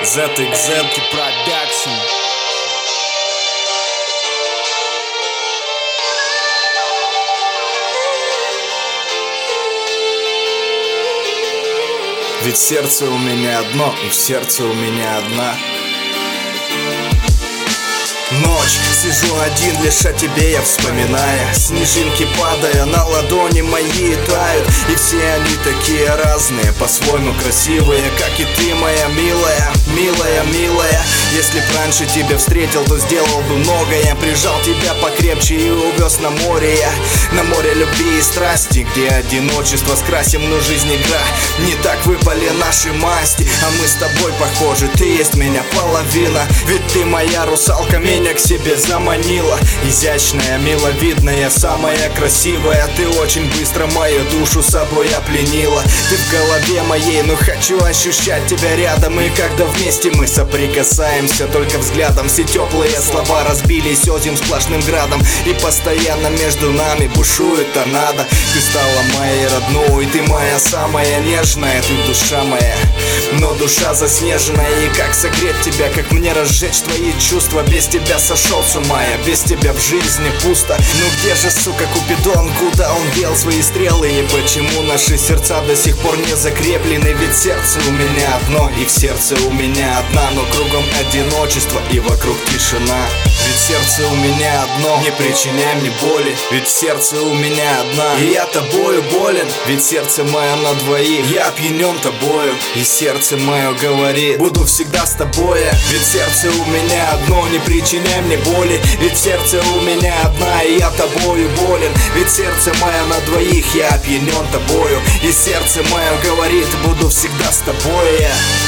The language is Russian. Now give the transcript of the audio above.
ZXZ Production. Ведь сердце у меня одно, и в сердце у меня одна. Ночь, сижу один, лишь о тебе я вспоминая. Снежинки падая на ладони мои тают. И все они такие разные, по-своему красивые, как и ты, моя милая, милая, милая. Если б раньше тебя встретил, то сделал бы многое. Прижал тебя покрепче и увез на море я. На море любви и страсти, где одиночество скрасим, но жизнь игра. Не так выпали наши масти, а мы с тобой похожи. Ты есть меня половина, ведь ты моя русалка, меня к себе заманила. Изящная, миловидная, самая красивая. Ты очень быстро мою душу собой опленила. Ты в голове моей, но хочу ощущать тебя рядом. И когда вместе мы соприкасаемся только взглядом, все теплые слова разбились одним сплошным градом. И постоянно между нами бушует торнадо. Ты стала моей родной, ты моя самая нежная. Ты душа моя, но душа заснеженная. И как согреть тебя, как мне разжечь твои чувства? Без тебя сошел с ума я, без тебя в жизни пусто. Ну где же, сука, Купидон, куда он дел свои стрелы? И почему наши сердца до сих пор не закреплены? Ведь сердце у меня одно, и в сердце у меня одна. Но кругом одиночество и вокруг тишина. Ведь сердце у меня одно, не причиняй мне боли. Ведь сердце у меня одна, и я тобою болен. Ведь сердце мое на двоих, я опьянен тобою. И сердце мое говорит: буду всегда с тобой. Ведь сердце у меня одно, не причиняй мне боли. Ведь сердце у меня одна, и я тобою болен. Ведь сердце мое на двоих, я опьянен тобою. И сердце мое говорит: буду всегда с тобой.